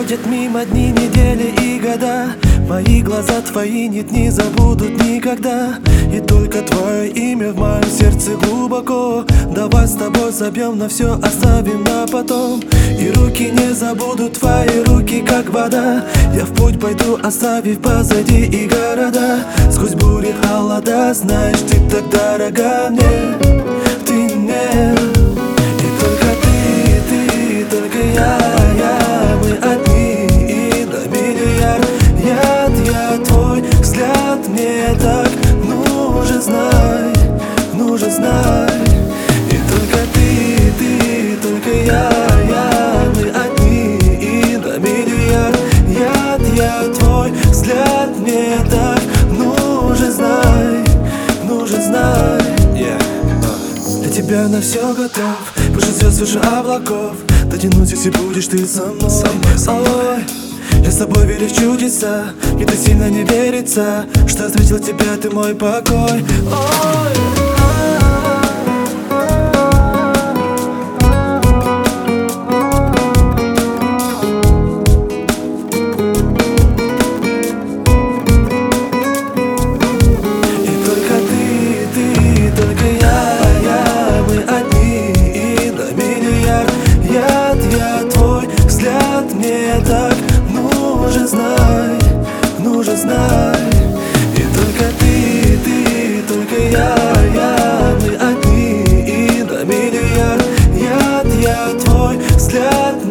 Проходят мимо дни, недели и года. Мои глаза твои нет, не забудут никогда. И только твое имя в моем сердце глубоко. Давай с тобой забьем на все, оставим на потом. И руки не забудут твои руки, как вода. Я в путь пойду, оставив позади и города. Сквозь бури, холода, знаешь, ты так дорога мне. Ты мне. И только ты, только я, мы одни и на миллиард. Я твой взгляд мне так нужен, знай, нужен, знай. И только ты, только я, мы одни и на миллиард. Я твой взгляд мне так нужен, знай, нужен, знай. Для тебя на все готов, выше звезд, выше облаков. Дотянусь, если будешь ты со мной. Ой, я с тобой верю в чудеса, и ты сильно не верится, что я встретил тебя, ты мой покой. Ой. Мне так нужен, знай, нужен, знай. И только ты, только я, мы одни и на миллиард. Я твой взгляд